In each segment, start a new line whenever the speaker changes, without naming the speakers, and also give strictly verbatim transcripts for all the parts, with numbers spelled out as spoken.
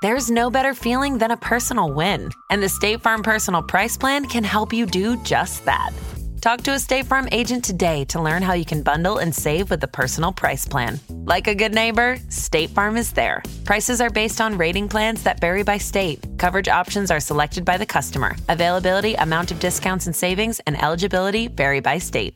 There's no better feeling than a personal win, and the State Farm Personal Price Plan can help you do just that. Talk to a State Farm agent today to learn how you can bundle and save with the Personal Price Plan. Like a good neighbor, State Farm is there. Prices are based on rating plans that vary by state. Coverage options are selected by the customer. Availability, amount of discounts and savings, and eligibility vary by state.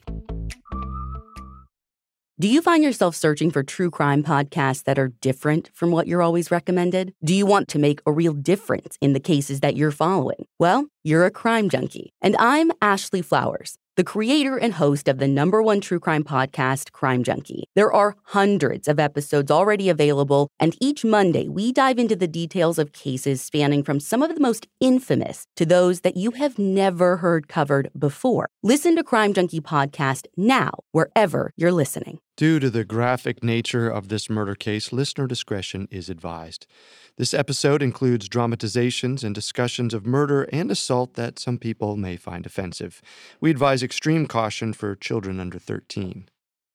Do you find yourself searching for true crime podcasts that are different from what you're always recommended? Do you want to make a real difference in the cases that you're following? Well, you're a crime junkie. And I'm Ashley Flowers, the creator and host of the number one true crime podcast, Crime Junkie. There are hundreds of episodes already available, and each Monday we dive into the details of cases spanning from some of the most infamous to those that you have never heard covered before. Listen to Crime Junkie podcast now, wherever you're listening.
Due to the graphic nature of this murder case, listener discretion is advised. This episode includes dramatizations and discussions of murder and assault that some people may find offensive. We advise extreme caution for children under thirteen.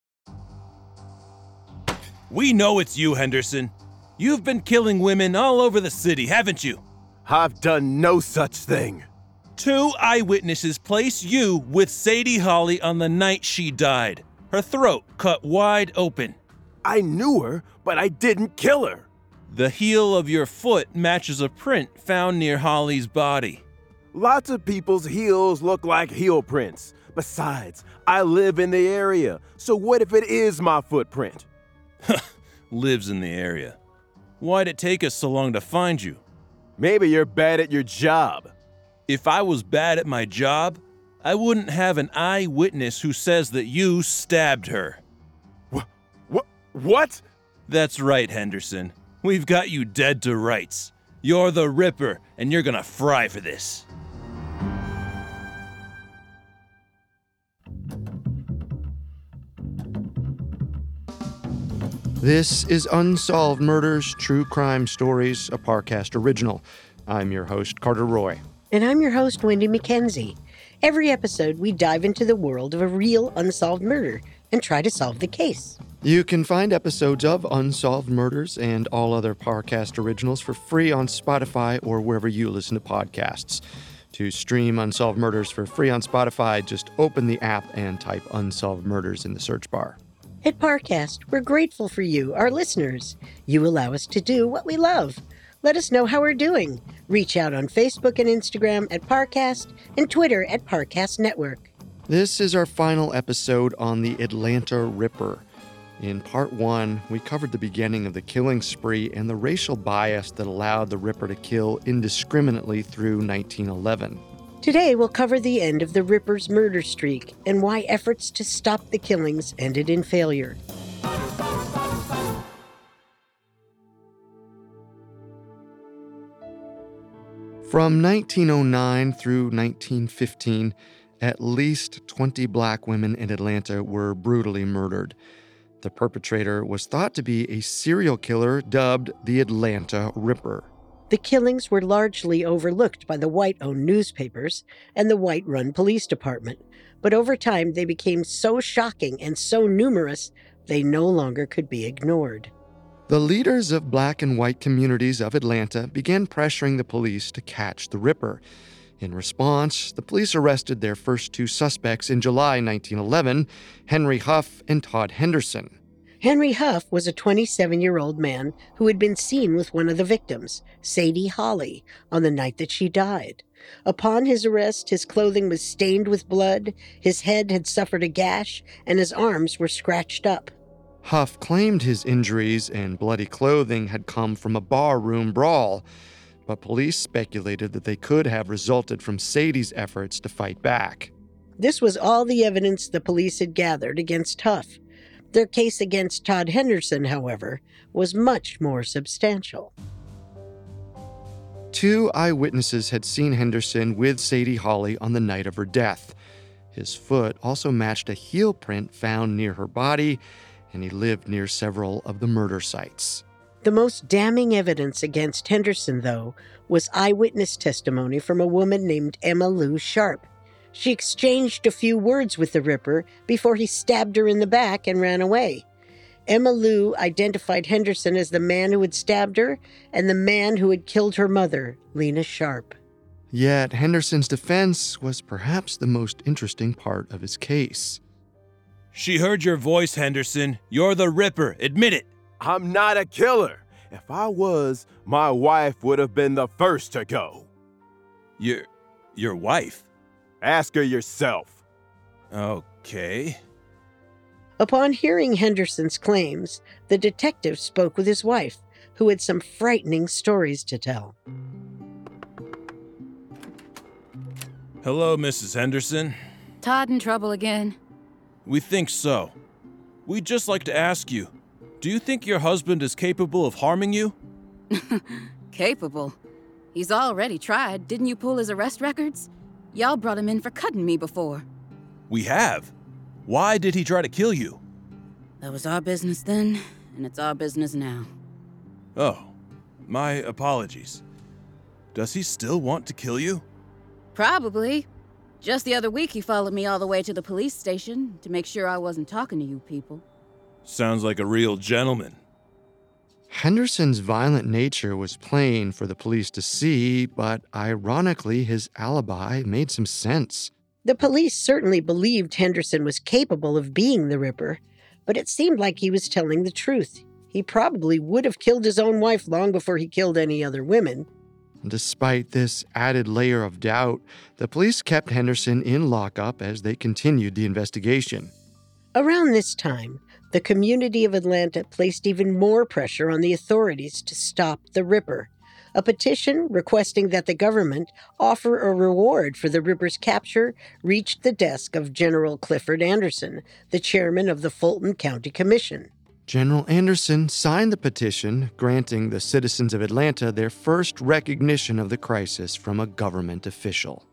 We know it's you, Henderson. You've been killing women all over the city, haven't you?
I've done no such thing.
Two eyewitnesses place you with Sadie Holly on the night she died. Her throat cut wide open.
I knew her, but I didn't kill her.
The heel of your foot matches a print found near Holly's body.
Lots of people's heels look like heel prints. Besides, I live in the area, so what if it is my footprint?
Lives in the area. Why'd it take us so long to find you?
Maybe you're bad at your job.
If I was bad at my job, I wouldn't have an eyewitness who says that you stabbed her.
What? What? What?
That's right, Henderson. We've got you dead to rights. You're the Ripper, and you're gonna fry for this.
This is Unsolved Murders, True Crime Stories, a Parcast original. I'm your host, Carter Roy.
And I'm your host, Wendy McKenzie. Every episode, we dive into the world of a real unsolved murder and try to solve the case.
You can find episodes of Unsolved Murders and all other Parcast originals for free on Spotify or wherever you listen to podcasts. To stream Unsolved Murders for free on Spotify, just open the app and type Unsolved Murders in the search bar.
At Parcast, we're grateful for you, our listeners. You allow us to do what we love. Let us know how we're doing. Reach out on Facebook and Instagram at Parcast and Twitter at Parcast Network.
This is our final episode on the Atlanta Ripper. In part one, we covered the beginning of the killing spree and the racial bias that allowed the Ripper to kill indiscriminately through nineteen eleven.
Today, we'll cover the end of the Ripper's murder streak and why efforts to stop the killings ended in failure.
From nineteen oh nine through nineteen fifteen, at least twenty black women in Atlanta were brutally murdered. The perpetrator was thought to be a serial killer dubbed the Atlanta Ripper.
The killings were largely overlooked by the white-owned newspapers and the white-run police department, but over time they became so shocking and so numerous they no longer could be ignored.
The leaders of black and white communities of Atlanta began pressuring the police to catch the Ripper. In response, the police arrested their first two suspects in July nineteen eleven, Henry Huff and Todd Henderson.
Henry Huff was a twenty-seven-year-old man who had been seen with one of the victims, Sadie Holly, on the night that she died. Upon his arrest, his clothing was stained with blood, his head had suffered a gash, and his arms were scratched up.
Huff claimed his injuries and bloody clothing had come from a barroom brawl, but police speculated that they could have resulted from Sadie's efforts to fight back.
This was all the evidence the police had gathered against Huff. Their case against Todd Henderson, however, was much more substantial.
Two eyewitnesses had seen Henderson with Sadie Holly on the night of her death. His foot also matched a heel print found near her body, and he lived near several of the murder sites.
The most damning evidence against Henderson, though, was eyewitness testimony from a woman named Emma Lou Sharp. She exchanged a few words with the Ripper before he stabbed her in the back and ran away. Emma Lou identified Henderson as the man who had stabbed her and the man who had killed her mother, Lena Sharp.
Yet Henderson's defense was perhaps the most interesting part of his case.
She heard your voice, Henderson. You're the Ripper. Admit it.
I'm not a killer. If I was, my wife would have been the first to go.
Your, your wife?
Ask her yourself.
Okay.
Upon hearing Henderson's claims, the detective spoke with his wife, who had some frightening stories to tell.
Hello, Missus Henderson.
Todd in trouble again?
We think so. We'd just like to ask you, do you think your husband is capable of harming you?
Capable? He's already tried. Didn't you pull his arrest records? Y'all brought him in for cutting me before.
We have. Why did he try to kill you?
That was our business then, and it's our business now.
Oh, my apologies. Does he still want to kill you?
Probably. Just the other week he followed me all the way to the police station to make sure I wasn't talking to you people.
Sounds like a real gentleman.
Henderson's violent nature was plain for the police to see, but ironically, his alibi made some sense.
The police certainly believed Henderson was capable of being the Ripper, but it seemed like he was telling the truth. He probably would have killed his own wife long before he killed any other women.
Despite this added layer of doubt, the police kept Henderson in lockup as they continued the investigation.
Around this time, the community of Atlanta placed even more pressure on the authorities to stop the Ripper. A petition requesting that the government offer a reward for the Ripper's capture reached the desk of General Clifford Anderson, the chairman of the Fulton County Commission.
General Anderson signed the petition granting the citizens of Atlanta their first recognition of the crisis from a government official.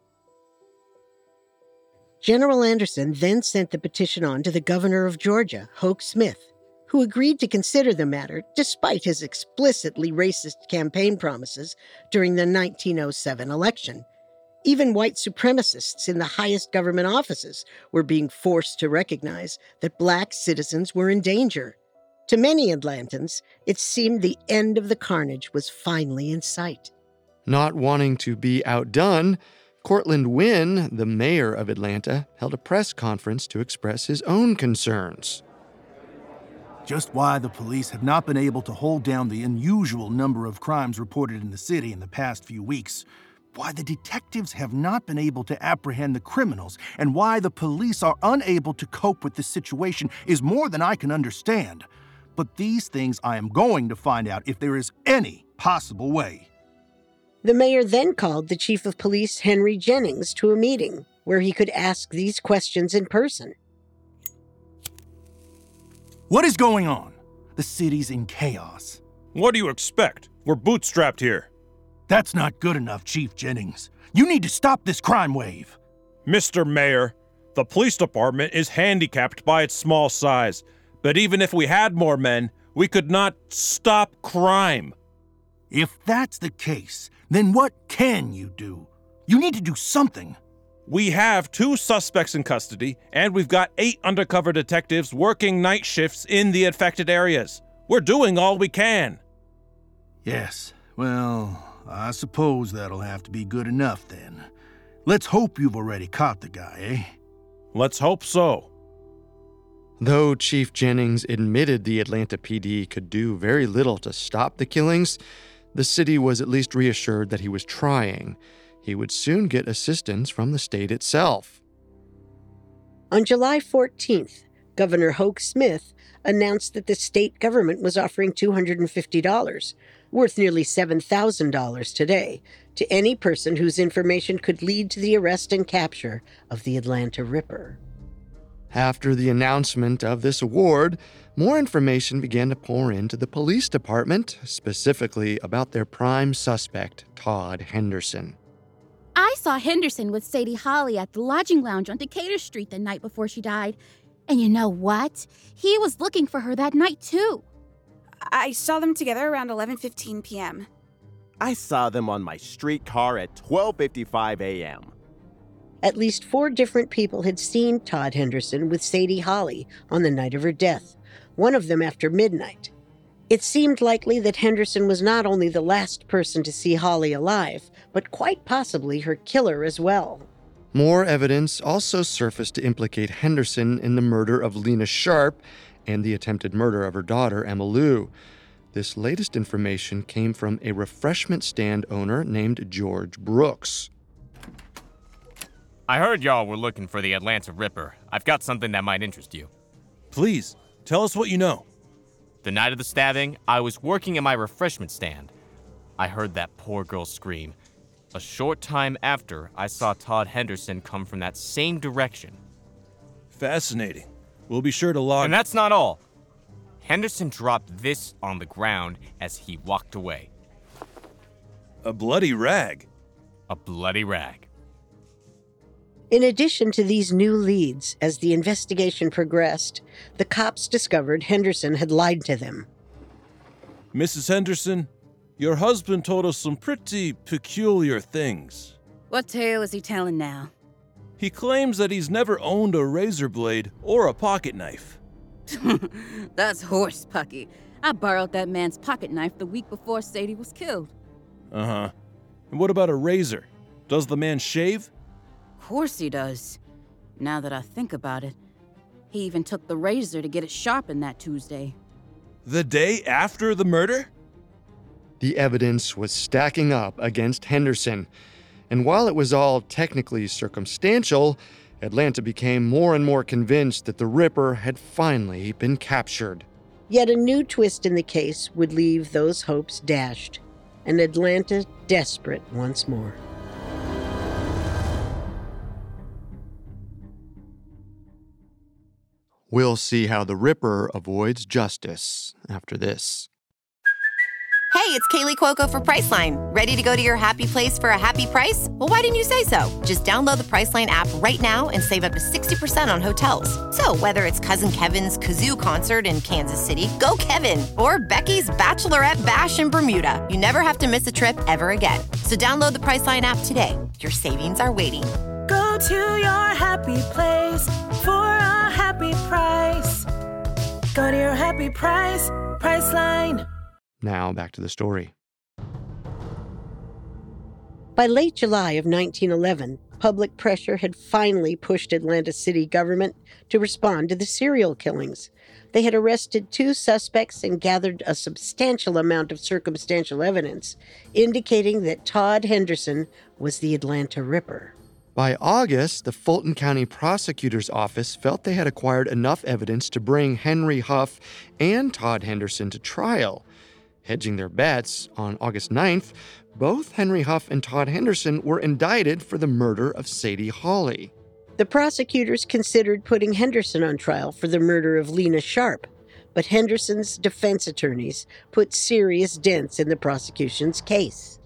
General Anderson then sent the petition on to the governor of Georgia, Hoke Smith, who agreed to consider the matter despite his explicitly racist campaign promises during the nineteen oh seven election. Even white supremacists in the highest government offices were being forced to recognize that black citizens were in danger. To many Atlantans, it seemed the end of the carnage was finally in sight.
Not wanting to be outdone, Cortland Wynn, the mayor of Atlanta, held a press conference to express his own concerns.
Just why the police have not been able to hold down the unusual number of crimes reported in the city in the past few weeks, why the detectives have not been able to apprehend the criminals, and why the police are unable to cope with the situation is more than I can understand. But these things I am going to find out if there is any possible way.
The mayor then called the chief of police, Henry Jennings, to a meeting where he could ask these questions in person.
What is going on? The city's in chaos.
What do you expect? We're bootstrapped here.
That's not good enough, Chief Jennings. You need to stop this crime wave.
Mister Mayor, the police department is handicapped by its small size. But even if we had more men, we could not stop crime.
If that's the case, then what can you do? You need to do something.
We have two suspects in custody, and we've got eight undercover detectives working night shifts in the affected areas. We're doing all we can.
Yes, well, I suppose that'll have to be good enough then. Let's hope you've already caught the guy, eh?
Let's hope so.
Though Chief Jennings admitted the Atlanta P D could do very little to stop the killings, the city was at least reassured that he was trying. He would soon get assistance from the state itself.
On July fourteenth, Governor Hoke Smith announced that the state government was offering two hundred fifty dollars, worth nearly seven thousand dollars today, to any person whose information could lead to the arrest and capture of the Atlanta Ripper.
After the announcement of this award, more information began to pour into the police department, specifically about their prime suspect, Todd Henderson.
I saw Henderson with Sadie Holly at the lodging lounge on Decatur Street the night before she died. And you know what? He was looking for her that night, too.
I saw them together around eleven fifteen p.m.
I saw them on my streetcar at twelve fifty-five a.m.
At least four different people had seen Todd Henderson with Sadie Holly on the night of her death. one of them after midnight. It seemed likely that Henderson was not only the last person to see Holly alive, but quite possibly her killer as well.
More evidence also surfaced to implicate Henderson in the murder of Lena Sharp and the attempted murder of her daughter, Emma Lou. This latest information came from a refreshment stand owner named George Brooks.
I heard y'all were looking for the Atlanta Ripper. I've got something that might interest you.
Please, tell us what you know.
The night of the stabbing, I was working at my refreshment stand. I heard that poor girl scream. A short time after, I saw Todd Henderson come from that same direction.
Fascinating. We'll be sure to log...
And that's not all. Henderson dropped this on the ground as he walked away.
A bloody rag.
A bloody rag.
In addition to these new leads, as the investigation progressed, the cops discovered Henderson had lied to them.
Missus Henderson, your husband told us some pretty peculiar things.
What tale is he telling now?
He claims that he's never owned a razor blade or a pocket knife.
That's horse pucky. I borrowed that man's pocket knife the week before Sadie was killed.
Uh-huh. And what about a razor? Does the man shave?
Of course he does. Now that I think about it, he even took the razor to get it sharpened that Tuesday.
The day after the murder?
The evidence was stacking up against Henderson, and while it was all technically circumstantial, Atlanta became more and more convinced that the Ripper had finally been captured.
Yet a new twist in the case would leave those hopes dashed, and Atlanta desperate once more.
We'll see how the Ripper avoids justice after this.
Hey, it's Kaylee Cuoco for Priceline. Ready to go to your happy place for a happy price? Well, why didn't you say so? Just download the Priceline app right now and save up to sixty percent on hotels. So whether it's Cousin Kevin's Kazoo Concert in Kansas City, go Kevin, or Becky's Bachelorette Bash in Bermuda, you never have to miss a trip ever again. So download the Priceline app today. Your savings are waiting.
Go to your happy place for a happy price. Go to your happy price, Priceline.
Now, back to the story.
By late July of nineteen eleven, public pressure had finally pushed Atlanta city government to respond to the serial killings. They had arrested two suspects and gathered a substantial amount of circumstantial evidence, indicating that Todd Henderson was the Atlanta Ripper.
By August, the Fulton County Prosecutor's Office felt they had acquired enough evidence to bring Henry Huff and Todd Henderson to trial. Hedging their bets, on August ninth, both Henry Huff and Todd Henderson were indicted for the murder of Sadie Hawley.
The prosecutors considered putting Henderson on trial for the murder of Lena Sharp, but Henderson's defense attorneys put serious dents in the prosecution's case.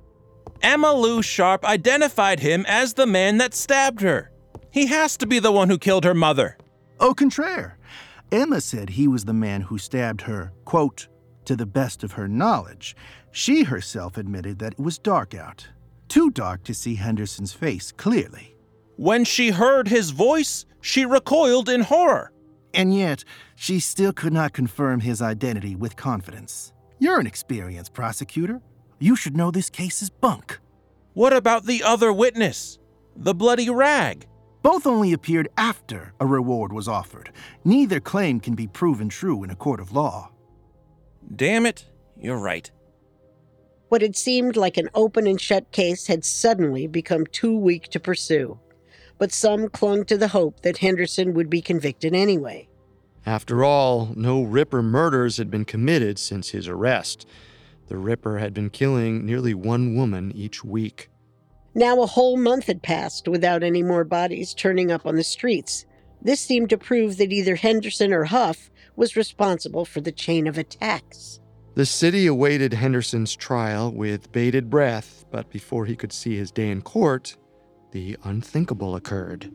Emma Lou Sharp identified him as the man that stabbed her. He has to be the one who killed her mother.
Au contraire, Emma said he was the man who stabbed her, quote, to the best of her knowledge. She herself admitted that it was dark out, too dark to see Henderson's face clearly.
When she heard his voice, she recoiled in horror.
And yet, she still could not confirm his identity with confidence. You're an experienced prosecutor. You should know this case is bunk.
What about the other witness? The bloody rag?
Both only appeared after a reward was offered. Neither claim can be proven true in a court of law.
Damn it, you're right.
What had seemed like an open and shut case had suddenly become too weak to pursue. But some clung to the hope that Henderson would be convicted anyway.
After all, no Ripper murders had been committed since his arrest. The Ripper had been killing nearly one woman each week.
Now a whole month had passed without any more bodies turning up on the streets. This seemed to prove that either Henderson or Huff was responsible for the chain of attacks.
The city awaited Henderson's trial with bated breath, but before he could see his day in court, the unthinkable occurred.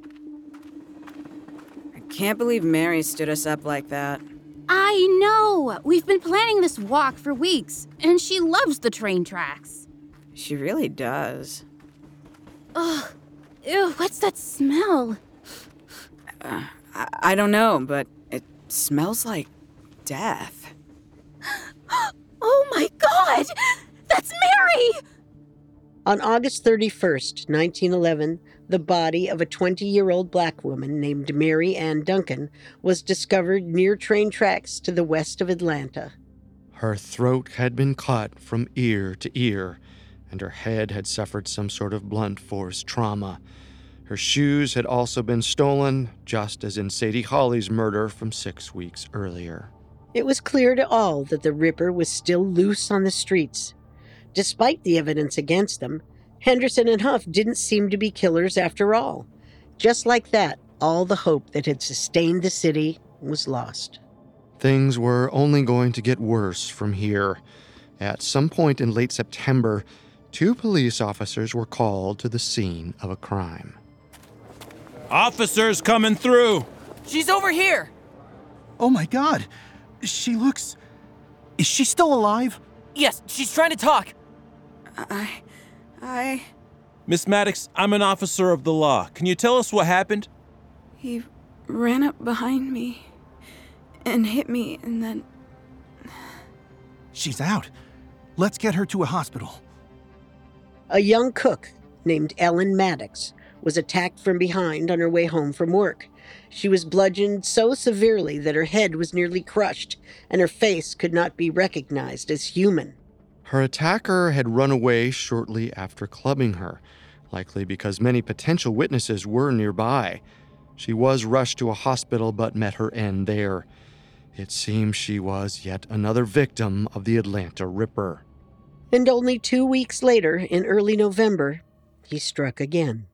I can't believe Mary stood us up like that.
I know! We've been planning this walk for weeks, and she loves the train tracks.
She really does.
Ugh. Ew, what's that smell?
Uh, I, I don't know, but it smells like death.
Oh my God! That's Mary!
On August thirty-first, nineteen eleven, the body of a twenty-year-old black woman named Mary Ann Duncan was discovered near train tracks to the west of Atlanta.
Her throat had been cut from ear to ear, and her head had suffered some sort of blunt force trauma. Her shoes had also been stolen, just as in Sadie Hawley's murder from six weeks earlier.
It was clear to all that the Ripper was still loose on the streets. Despite the evidence against them, Henderson and Huff didn't seem to be killers after all. Just like that, all the hope that had sustained the city was lost.
Things were only going to get worse from here. At some point in late September, two police officers were called to the scene of a crime.
Officers coming through!
She's over here!
Oh my God! She looks... Is she still alive?
Yes, she's trying to talk.
I... I...
Miss Maddox, I'm an officer of the law. Can you tell us what happened?
He ran up behind me and hit me and then...
She's out. Let's get her to a hospital.
A young cook named Ellen Maddox was attacked from behind on her way home from work. She was bludgeoned so severely that her head was nearly crushed and her face could not be recognized as human.
Her attacker had run away shortly after clubbing her, likely because many potential witnesses were nearby. She was rushed to a hospital but met her end there. It seems she was yet another victim of the Atlanta Ripper.
And only two weeks later, in early November, he struck again.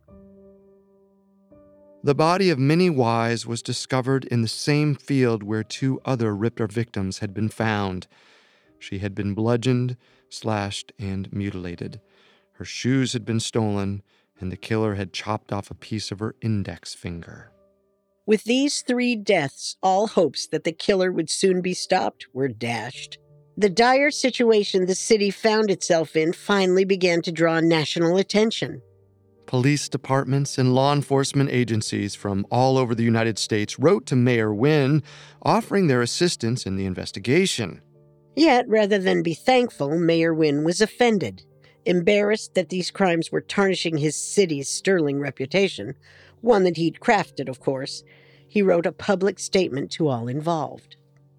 The body of Minnie Wise was discovered in the same field where two other Ripper victims had been found. She had been bludgeoned, slashed, and mutilated. Her shoes had been stolen, and the killer had chopped off a piece of her index finger.
With these three deaths, all hopes that the killer would soon be stopped were dashed. The dire situation the city found itself in finally began to draw national attention.
Police departments and law enforcement agencies from all over the United States wrote to Mayor Wynne, offering their assistance in the investigation.
Yet, rather than be thankful, Mayor Wynne was offended. Embarrassed that these crimes were tarnishing his city's sterling reputation, one that he'd crafted, of course, he wrote a public statement to all involved.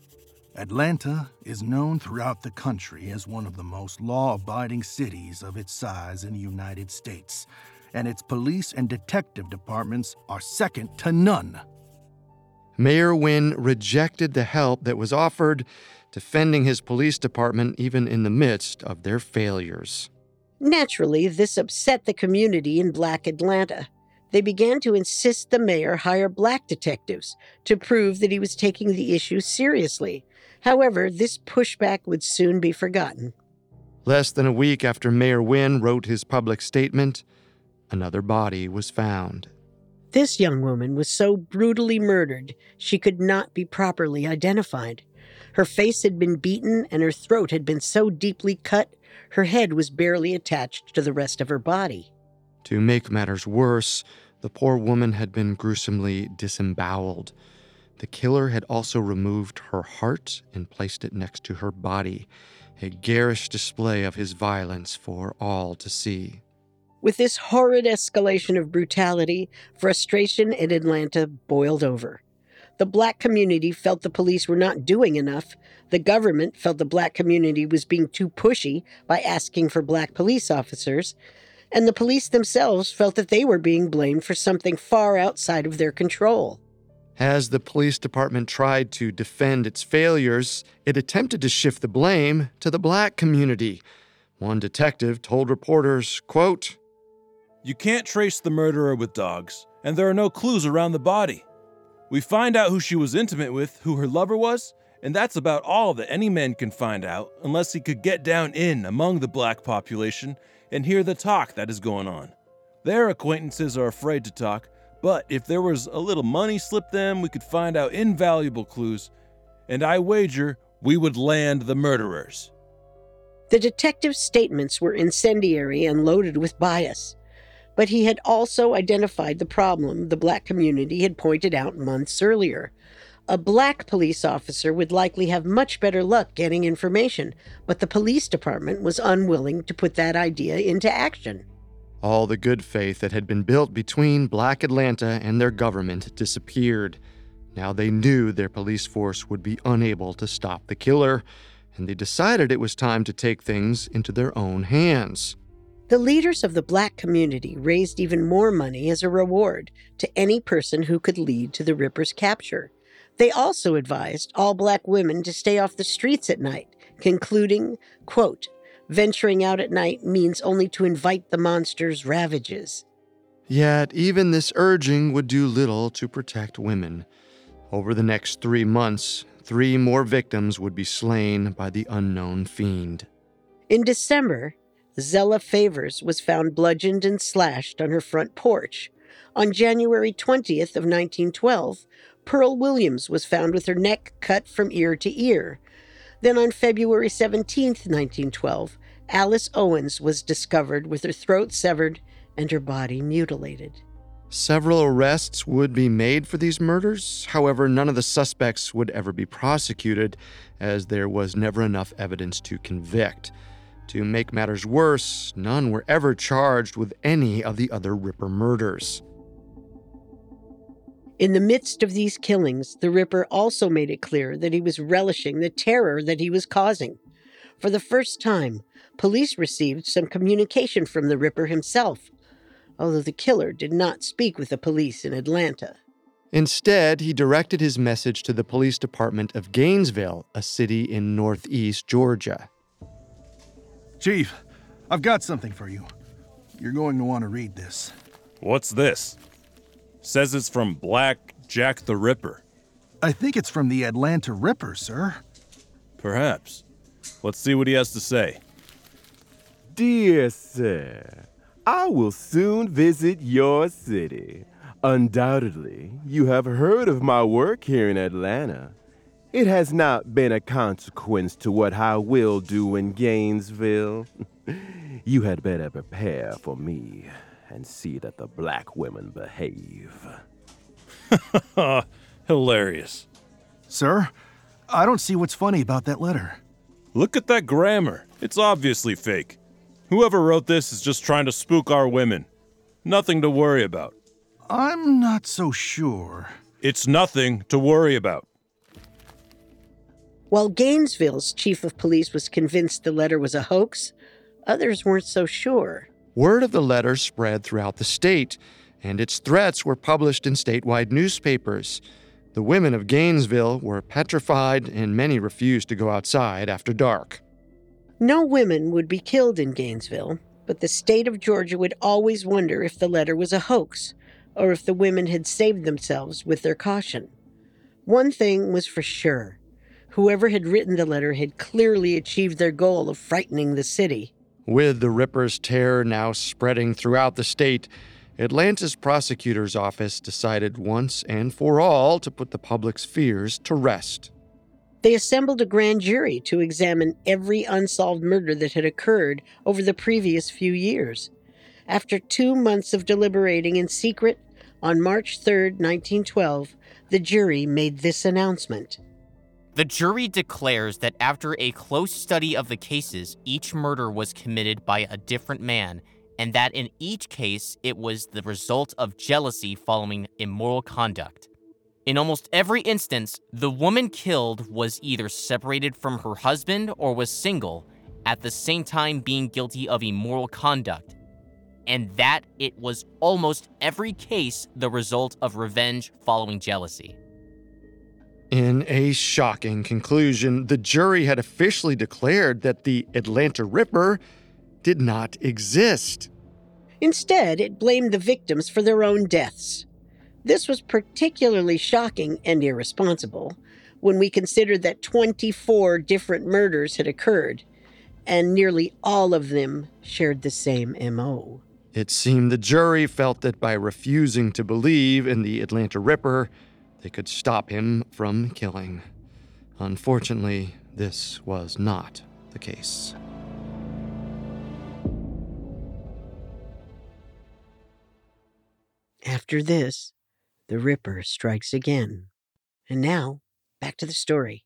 Atlanta is known throughout the country as one of the most law-abiding cities of its size in the United States, and its police and detective departments are second to none.
Mayor Wynne rejected the help that was offered, defending his police department even in the midst of their failures.
Naturally, this upset the community in Black Atlanta. They began to insist the mayor hire black detectives to prove that he was taking the issue seriously. However, this pushback would soon be forgotten.
Less than a week after Mayor Wynne wrote his public statement, another body was found.
This young woman was so brutally murdered, she could not be properly identified. Her face had been beaten and her throat had been so deeply cut, her head was barely attached to the rest of her body.
To make matters worse, the poor woman had been gruesomely disemboweled. The killer had also removed her heart and placed it next to her body, a garish display of his violence for all to see.
With this horrid escalation of brutality, frustration in Atlanta boiled over. The black community felt the police were not doing enough. The government felt the black community was being too pushy by asking for black police officers. And the police themselves felt that they were being blamed for something far outside of their control.
As the police department tried to defend its failures, it attempted to shift the blame to the black community. One detective told reporters, quote,
"You can't trace the murderer with dogs, and there are no clues around the body. We find out who she was intimate with, who her lover was, and that's about all that any man can find out unless he could get down in among the black population and hear the talk that is going on. Their acquaintances are afraid to talk, but if there was a little money slipped them, we could find out invaluable clues, and I wager we would land the murderers."
The detective's statements were incendiary and loaded with bias, but he had also identified the problem the black community had pointed out months earlier. A black police officer would likely have much better luck getting information, but the police department was unwilling to put that idea into action.
All the good faith that had been built between Black Atlanta and their government disappeared. Now they knew their police force would be unable to stop the killer, and they decided it was time to take things into their own hands.
The leaders of the black community raised even more money as a reward to any person who could lead to the Ripper's capture. They also advised all black women to stay off the streets at night, concluding, quote, "Venturing out at night means only to invite the monster's ravages."
Yet even this urging would do little to protect women. Over the next three months, three more victims would be slain by the unknown fiend.
In December, Zella Favors was found bludgeoned and slashed on her front porch. On January twentieth of nineteen twelve, Pearl Williams was found with her neck cut from ear to ear. Then on February seventeenth, nineteen twelve, Alice Owens was discovered with her throat severed and her body mutilated.
Several arrests would be made for these murders. However, none of the suspects would ever be prosecuted, as there was never enough evidence to convict. To make matters worse, none were ever charged with any of the other Ripper murders.
In the midst of these killings, the Ripper also made it clear that he was relishing the terror that he was causing. For the first time, police received some communication from the Ripper himself, although the killer did not speak with the police in Atlanta.
Instead, he directed his message to the police department of Gainesville, a city in northeast Georgia.
Chief, I've got something for you. You're going to want to read this.
What's this? Says it's from Black Jack the Ripper.
I think it's from the Atlanta Ripper, sir.
Perhaps. Let's see what he has to say.
Dear sir, I will soon visit your city. Undoubtedly, you have heard of my work here in Atlanta. It has not been a consequence to what I will do in Gainesville. You had better prepare for me and see that the black women behave.
Hilarious.
Sir, I don't see what's funny about that letter.
Look at that grammar. It's obviously fake. Whoever wrote this is just trying to spook our women. Nothing to worry about.
I'm not so sure.
It's nothing to worry about.
While Gainesville's chief of police was convinced the letter was a hoax, others weren't so sure.
Word of the letter spread throughout the state, and its threats were published in statewide newspapers. The women of Gainesville were petrified, and many refused to go outside after dark.
No women would be killed in Gainesville, but the state of Georgia would always wonder if the letter was a hoax, or if the women had saved themselves with their caution. One thing was for sure. Whoever had written the letter had clearly achieved their goal of frightening the city.
With the Ripper's terror now spreading throughout the state, Atlanta's prosecutor's office decided once and for all to put the public's fears to rest.
They assembled a grand jury to examine every unsolved murder that had occurred over the previous few years. After two months of deliberating in secret, on March third, nineteen twelve, the jury made this announcement.
The jury declares that after a close study of the cases, each murder was committed by a different man, and that in each case, it was the result of jealousy following immoral conduct. In almost every instance, the woman killed was either separated from her husband or was single, at the same time being guilty of immoral conduct, and that it was almost every case the result of revenge following jealousy.
In a shocking conclusion, the jury had officially declared that the Atlanta Ripper did not exist.
Instead, it blamed the victims for their own deaths. This was particularly shocking and irresponsible when we considered that twenty-four different murders had occurred, and nearly all of them shared the same M O.
It seemed the jury felt that by refusing to believe in the Atlanta Ripper, they could stop him from killing. Unfortunately, this was not the case.
After this, the Ripper strikes again. And now, back to the story.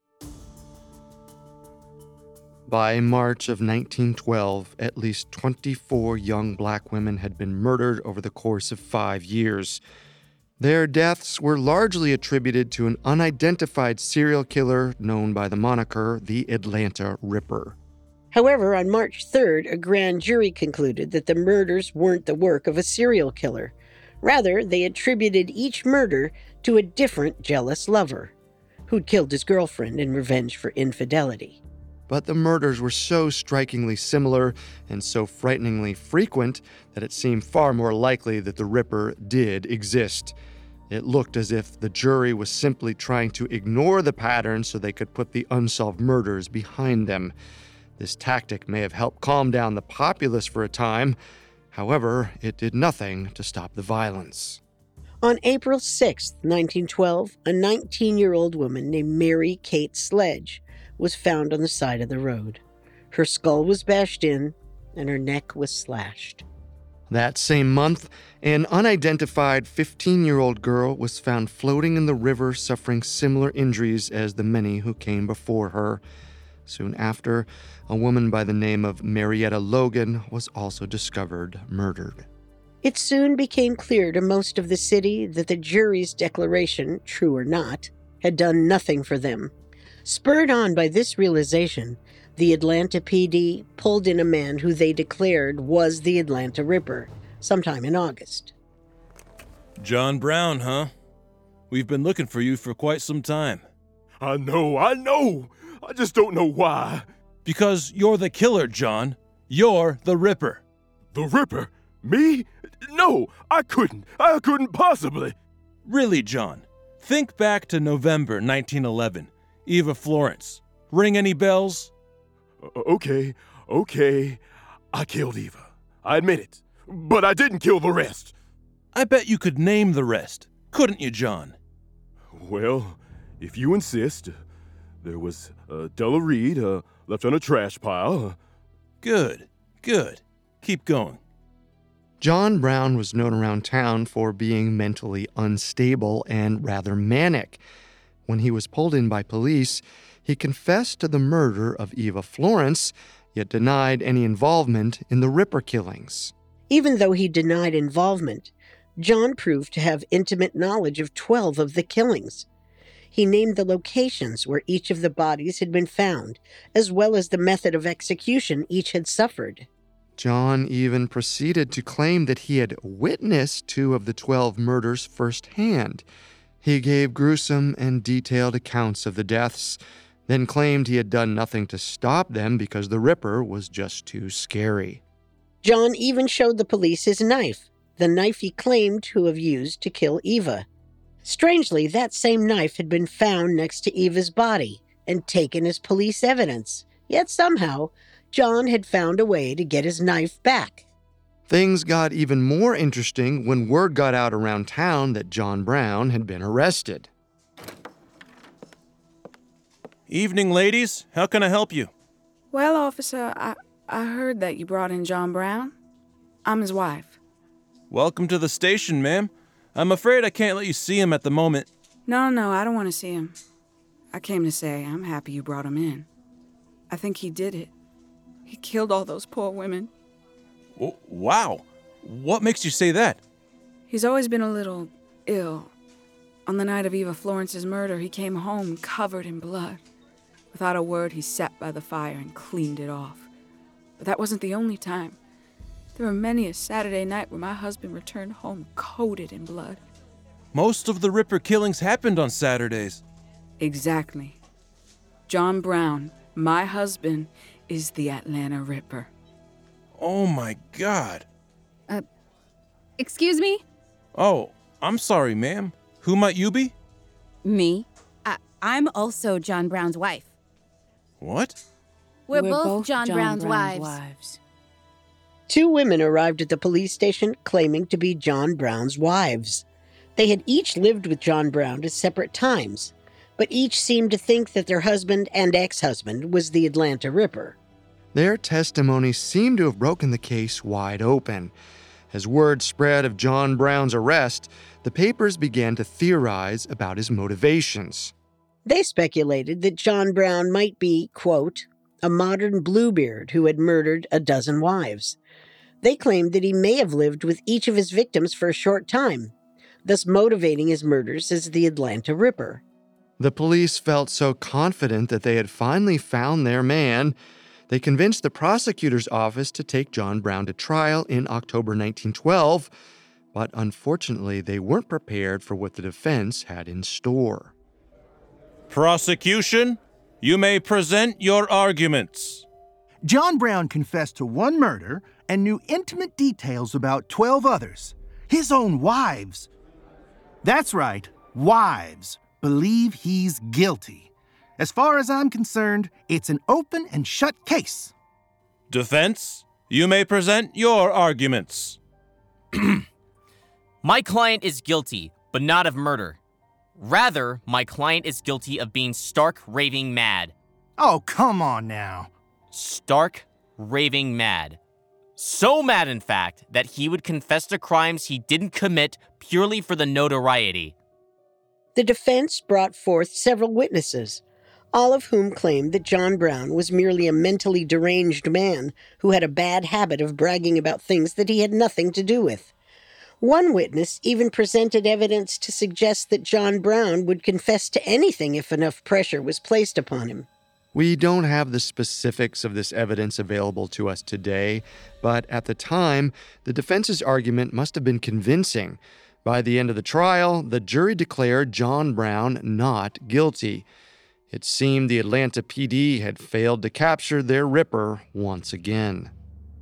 By March of nineteen twelve, at least twenty-four young black women had been murdered over the course of five years. Their deaths were largely attributed to an unidentified serial killer known by the moniker the Atlanta Ripper.
However, on March third, a grand jury concluded that the murders weren't the work of a serial killer. Rather, they attributed each murder to a different jealous lover who'd killed his girlfriend in revenge for infidelity.
But the murders were so strikingly similar and so frighteningly frequent that it seemed far more likely that the Ripper did exist. It looked as if the jury was simply trying to ignore the pattern so they could put the unsolved murders behind them. This tactic may have helped calm down the populace for a time. However, it did nothing to stop the violence.
On April sixth, nineteen twelve, a nineteen-year-old woman named Mary Kate Sledge was found on the side of the road. Her skull was bashed in, and her neck was slashed.
That same month, an unidentified fifteen-year-old girl was found floating in the river suffering similar injuries as the many who came before her. Soon after, a woman by the name of Marietta Logan was also discovered murdered.
It soon became clear to most of the city that the jury's declaration, true or not, had done nothing for them. Spurred on by this realization, the Atlanta P D pulled in a man who they declared was the Atlanta Ripper, sometime in August.
John Brown, huh? We've been looking for you for quite some time.
I know, I know! I just don't know why.
Because you're the killer, John. You're the Ripper.
The Ripper? Me? No, I couldn't. I couldn't possibly.
Really, John. Think back to November nineteen eleven. Eva Florence. Ring any bells?
Okay, okay. I killed Eva. I admit it. But I didn't kill the rest.
I bet you could name the rest. Couldn't you, John?
Well, if you insist. There was uh, Della Reed, uh, left on a trash pile.
Good, good. Keep going.
John Brown was known around town for being mentally unstable and rather manic. When he was pulled in by police, he confessed to the murder of Eva Florence, yet denied any involvement in the Ripper killings.
Even though he denied involvement, John proved to have intimate knowledge of twelve of the killings. He named the locations where each of the bodies had been found, as well as the method of execution each had suffered.
John even proceeded to claim that he had witnessed two of the twelve murders firsthand. He gave gruesome and detailed accounts of the deaths, then claimed he had done nothing to stop them because the Ripper was just too scary.
John even showed the police his knife, the knife he claimed to have used to kill Eva. Strangely, that same knife had been found next to Eva's body and taken as police evidence. Yet somehow, John had found a way to get his knife back.
Things got even more interesting when word got out around town that John Brown had been arrested.
Evening, ladies. How can I help you?
Well, officer, I, I heard that you brought in John Brown. I'm his wife.
Welcome to the station, ma'am. I'm afraid I can't let you see him at the moment.
No, no, I don't want to see him. I came to say I'm happy you brought him in. I think he did it. He killed all those poor women.
Oh, wow. What makes you say that?
He's always been a little ill. On the night of Eva Florence's murder, he came home covered in blood. Without a word, he sat by the fire and cleaned it off. But that wasn't the only time. There were many a Saturday night where my husband returned home coated in blood.
Most of the Ripper killings happened on Saturdays.
Exactly. John Brown, my husband, is the Atlanta Ripper.
Oh my God.
Uh, excuse me?
Oh, I'm sorry, ma'am. Who might you be?
Me. Uh, I'm also John Brown's wife.
What?
We're,
We're
both,
both
John,
John
Brown's,
Brown's
wives.
wives.
Two women arrived at the police station claiming to be John Brown's wives. They had each lived with John Brown at separate times, but each seemed to think that their husband and ex-husband was the Atlanta Ripper.
Their testimony seemed to have broken the case wide open. As word spread of John Brown's arrest, the papers began to theorize about his motivations.
They speculated that John Brown might be, quote, a modern Bluebeard who had murdered a dozen wives. They claimed that he may have lived with each of his victims for a short time, thus motivating his murders as the Atlanta Ripper.
The police felt so confident that they had finally found their man, they convinced the prosecutor's office to take John Brown to trial in October nineteen twelve, but unfortunately they weren't prepared for what the defense had in store.
Prosecution, you may present your arguments.
John Brown confessed to one murder and knew intimate details about twelve others, his own wives. That's right, wives believe he's guilty. As far as I'm concerned, it's an open and shut case.
Defense, you may present your arguments.
My client is guilty, but not of murder. Rather, my client is guilty of being stark raving mad.
Oh, come on now.
Stark raving mad. So mad, in fact, that he would confess to crimes he didn't commit purely for the notoriety.
The defense brought forth several witnesses, all of whom claimed that John Brown was merely a mentally deranged man who had a bad habit of bragging about things that he had nothing to do with. One witness even presented evidence to suggest that John Brown would confess to anything if enough pressure was placed upon him.
We don't have the specifics of this evidence available to us today, but at the time, the defense's argument must have been convincing. By the end of the trial, the jury declared John Brown not guilty. It seemed the Atlanta P D had failed to capture their Ripper once again.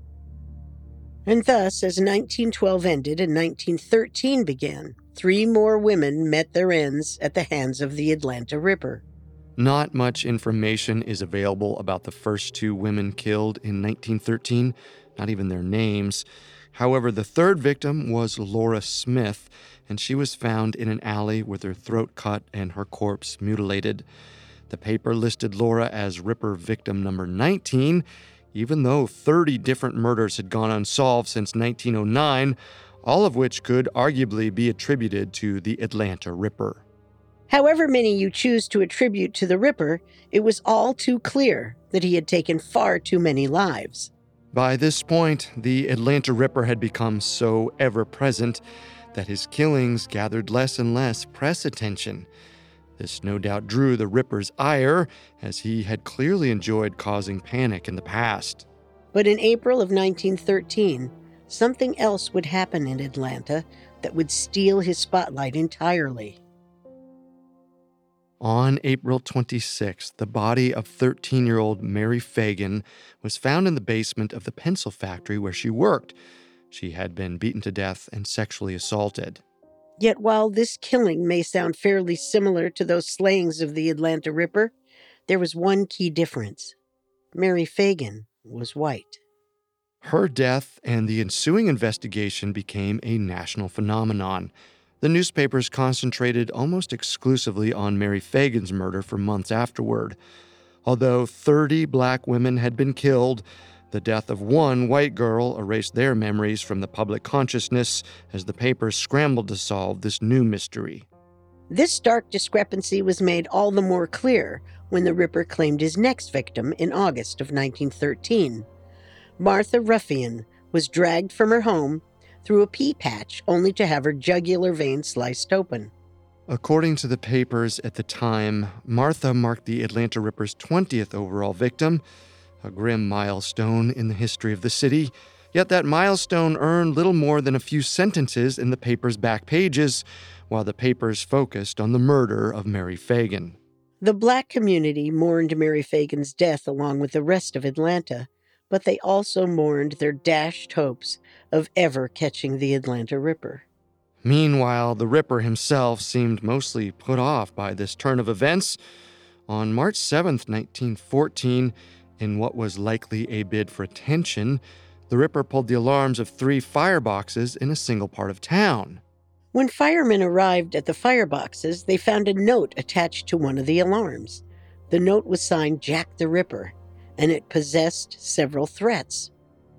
And thus, as nineteen twelve ended and nineteen thirteen began, three more women met their ends at the hands of the Atlanta Ripper.
Not much information is available about the first two women killed in nineteen thirteen, not even their names. However, the third victim was Laura Smith, and she was found in an alley with her throat cut and her corpse mutilated. The paper listed Laura as Ripper victim number nineteen, even though thirty different murders had gone unsolved since nineteen oh nine, all of which could arguably be attributed to the Atlanta Ripper.
However many you choose to attribute to the Ripper, it was all too clear that he had taken far too many lives.
By this point, the Atlanta Ripper had become so ever-present that his killings gathered less and less press attention. This no doubt drew the Ripper's ire, as he had clearly enjoyed causing panic in the past.
But in April of nineteen thirteen, something else would happen in Atlanta that would steal his spotlight entirely.
On April twenty-sixth, the body of thirteen-year-old Mary Fagan was found in the basement of the pencil factory where she worked. She had been beaten to death and sexually assaulted.
Yet while this killing may sound fairly similar to those slayings of the Atlanta Ripper, there was one key difference. Mary Fagan was white.
Her death and the ensuing investigation became a national phenomenon. The newspapers concentrated almost exclusively on Mary Fagan's murder for months afterward. Although thirty black women had been killed, the death of one white girl erased their memories from the public consciousness as the papers scrambled to solve this new mystery.
This stark discrepancy was made all the more clear when the Ripper claimed his next victim in August of nineteen thirteen. Martha Ruffian was dragged from her home through a pea patch only to have her jugular vein sliced open.
According to the papers at the time, Martha marked the Atlanta Ripper's twentieth overall victim, a grim milestone in the history of the city. Yet that milestone earned little more than a few sentences in the paper's back pages, while the papers focused on the murder of Mary Fagan.
The black community mourned Mary Fagan's death along with the rest of Atlanta, but they also mourned their dashed hopes of ever catching the Atlanta Ripper.
Meanwhile, the Ripper himself seemed mostly put off by this turn of events. On March seventh, nineteen fourteen, in what was likely a bid for attention, the Ripper pulled the alarms of three fireboxes in a single part of town.
When firemen arrived at the fireboxes, they found a note attached to one of the alarms. The note was signed Jack the Ripper, and it possessed several threats.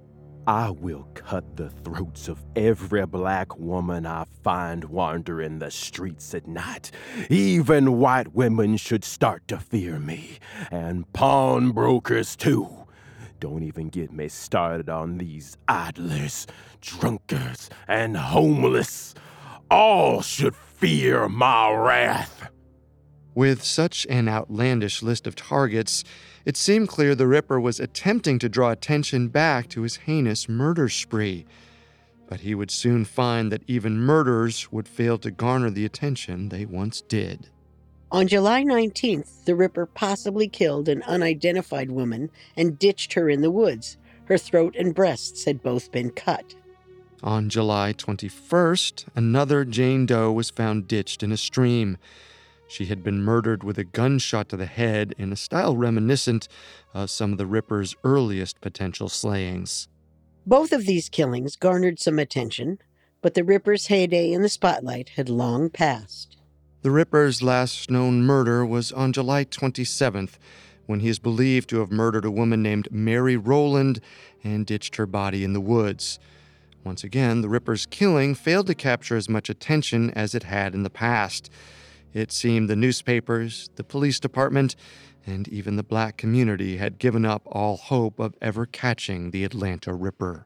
I will cut the throats of every black woman I find wandering the streets at night. Even white women should start to fear me, and pawnbrokers too. Don't even get me started on these idlers, drunkards, and homeless. All should fear my wrath.
With such an outlandish list of targets, it seemed clear the Ripper was attempting to draw attention back to his heinous murder spree. But he would soon find that even murders would fail to garner the attention they once did.
On July nineteenth, the Ripper possibly killed an unidentified woman and ditched her in the woods. Her throat and breasts had both been cut.
On July twenty-first, another Jane Doe was found ditched in a stream. She had been murdered with a gunshot to the head in a style reminiscent of some of the Ripper's earliest potential slayings.
Both of these killings garnered some attention, but the Ripper's heyday in the spotlight had long passed.
The Ripper's last known murder was on July twenty-seventh, when he is believed to have murdered a woman named Mary Rowland and ditched her body in the woods. Once again, the Ripper's killing failed to capture as much attention as it had in the past. It seemed the newspapers, the police department, and even the black community had given up all hope of ever catching the Atlanta Ripper.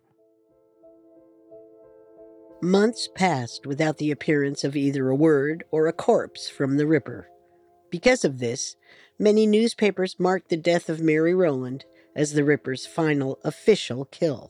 Months passed without the appearance of either a word or a corpse from the Ripper. Because of this, many newspapers marked the death of Mary Rowland as the Ripper's final official kill.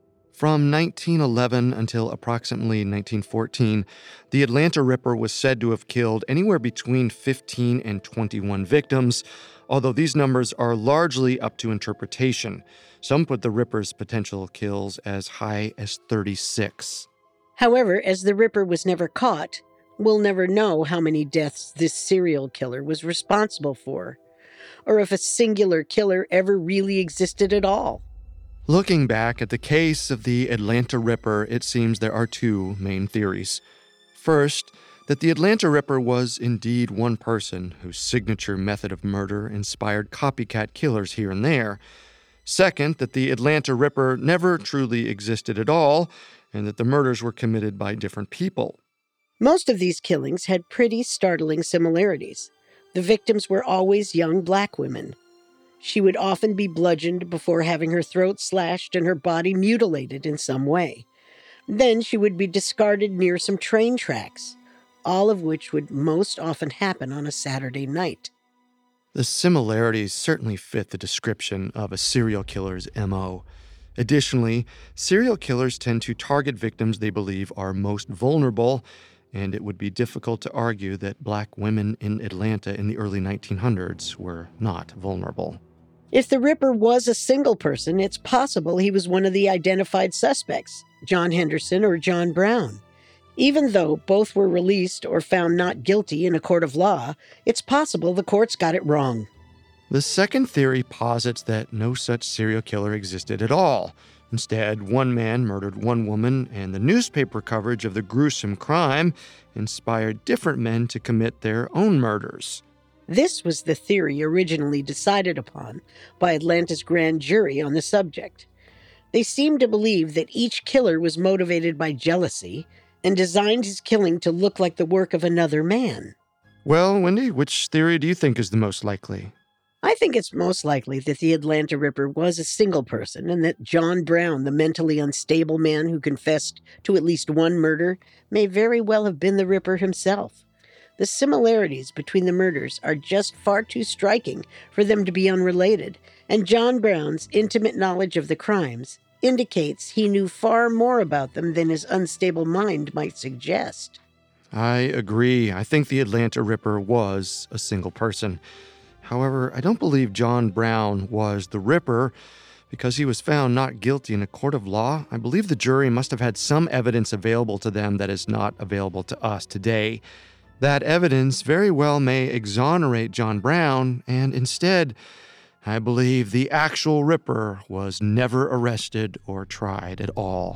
From nineteen eleven until approximately nineteen fourteen, the Atlanta Ripper was said to have killed anywhere between fifteen and twenty-one victims, although these numbers are largely up to interpretation. Some put the Ripper's potential kills as high as thirty-six.
However, as the Ripper was never caught, we'll never know how many deaths this serial killer was responsible for, or if a singular killer ever really existed at all.
Looking back at the case of the Atlanta Ripper, it seems there are two main theories. First, that the Atlanta Ripper was indeed one person whose signature method of murder inspired copycat killers here and there. Second, that the Atlanta Ripper never truly existed at all, and that the murders were committed by different people.
Most of these killings had pretty startling similarities. The victims were always young black women. She would often be bludgeoned before having her throat slashed and her body mutilated in some way. Then she would be discarded near some train tracks, all of which would most often happen on a Saturday night.
The similarities certainly fit the description of a serial killer's M O. Additionally, serial killers tend to target victims they believe are most vulnerable, and it would be difficult to argue that black women in Atlanta in the early nineteen hundreds were not vulnerable.
If the Ripper was a single person, it's possible he was one of the identified suspects, John Henderson or John Brown. Even though both were released or found not guilty in a court of law, it's possible the courts got it wrong.
The second theory posits that no such serial killer existed at all. Instead, one man murdered one woman, and the newspaper coverage of the gruesome crime inspired different men to commit their own murders.
This was the theory originally decided upon by Atlanta's grand jury on the subject. They seemed to believe that each killer was motivated by jealousy and designed his killing to look like the work of another man.
Well, Wendy, which theory do you think is the most likely?
I think it's most likely that the Atlanta Ripper was a single person and that John Brown, the mentally unstable man who confessed to at least one murder, may very well have been the Ripper himself. The similarities between the murders are just far too striking for them to be unrelated, and John Brown's intimate knowledge of the crimes indicates he knew far more about them than his unstable mind might suggest.
I agree. I think the Atlanta Ripper was a single person. However, I don't believe John Brown was the Ripper because he was found not guilty in a court of law. I believe the jury must have had some evidence available to them that is not available to us today. That evidence very well may exonerate John Brown, and instead, I believe the actual Ripper was never arrested or tried at all.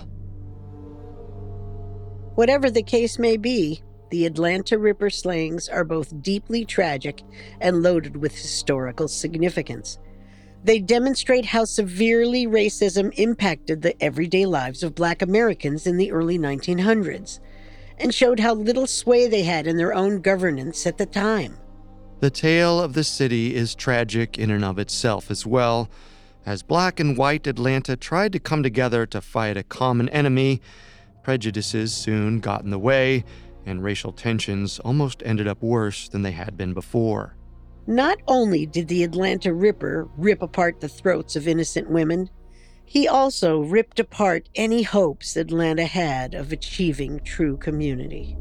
Whatever the case may be, the Atlanta Ripper slayings are both deeply tragic and loaded with historical significance. They demonstrate how severely racism impacted the everyday lives of Black Americans in the early nineteen hundreds, and showed how little sway they had in their own governance at the time.
The tale of the city is tragic in and of itself as well. As Black and white Atlanta tried to come together to fight a common enemy, prejudices soon got in the way, and racial tensions almost ended up worse than they had been before.
Not only did the Atlanta Ripper rip apart the throats of innocent women, he also ripped apart any hopes Atlanta had of achieving true community.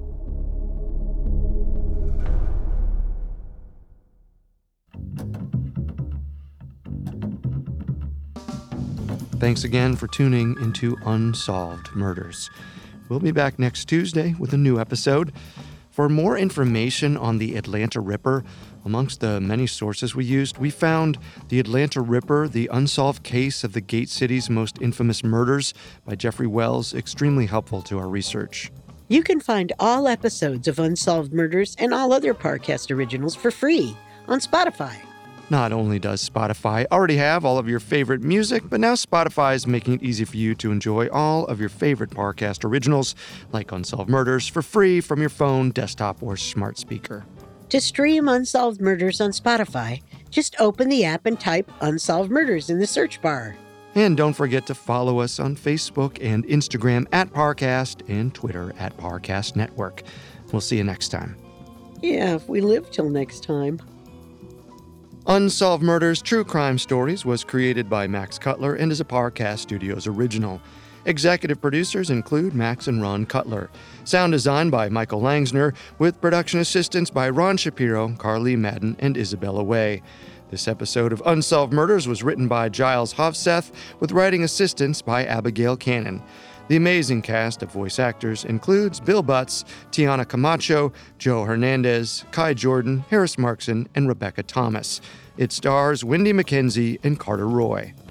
Thanks again for tuning into Unsolved Murders. We'll be back next Tuesday with a new episode. For more information on the Atlanta Ripper, amongst the many sources we used, we found The Atlanta Ripper, The Unsolved Case of the Gate City's Most Infamous Murders by Jeffrey Wells, extremely helpful to our research.
You can find all episodes of Unsolved Murders and all other Parcast originals for free on Spotify.
Not only does Spotify already have all of your favorite music, but now Spotify is making it easy for you to enjoy all of your favorite Parcast originals, like Unsolved Murders, for free from your phone, desktop, or smart speaker.
To stream Unsolved Murders on Spotify, just open the app and type Unsolved Murders in the search bar.
And don't forget to follow us on Facebook and Instagram at Parcast and Twitter at Parcast Network. We'll see you next time.
Yeah, if we live till next time.
Unsolved Murders True Crime Stories was created by Max Cutler and is a Parcast Studios original. Executive producers include Max and Ron Cutler. Sound design by Michael Langsner, with production assistance by Ron Shapiro, Carly Madden, and Isabella Way. This episode of Unsolved Murders was written by Giles Hofseth, with writing assistance by Abigail Cannon. The amazing cast of voice actors includes Bill Butts, Tiana Camacho, Joe Hernandez, Kai Jordan, Harris Markson, and Rebecca Thomas. It stars Wendy McKenzie and Carter Roy.